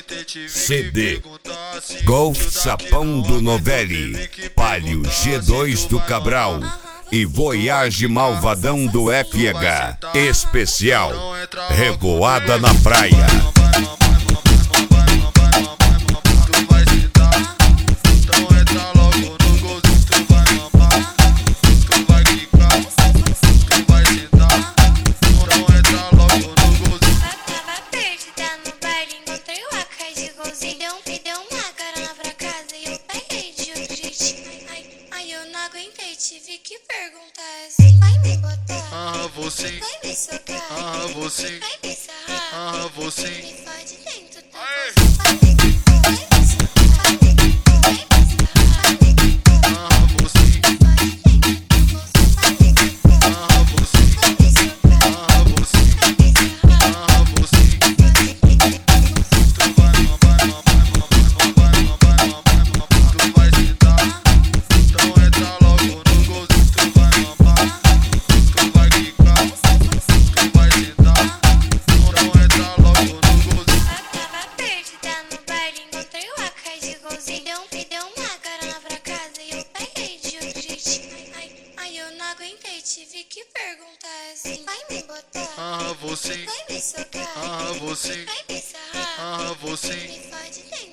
CD Golf Sapão do Novelli, Palio G2 do Cabral e Voyage Malvadão do FH. Especial Revoada na Praia. Tive que perguntar assim, vai me botar? Você. Vai me socar? Você. Vai me sarrar? Você. Me fode dentro da Ai. vai me botar? Vai me socar? Vai me sarrar? Vai me botar? Você. Me fode dentro da vai me botar? Você. Vai me socar? Você. Vai me sarrar? Você. Me fode dentro da Tu vai se dar. Então entra logo no gozo. Tu vai mamar. Tu vai quicar. Tu vai se dar. Então entra logo no gozo. Tava perdida no baile, encontrei o AK de golzinho. Me deu uma carona pra casa e eu peguei de outro jeitinho. Ai, eu não aguentei, tive que perguntar assim, vai me botar? Você. Vai me socar? Você. Vai me sarrar? Você. Me fode dentro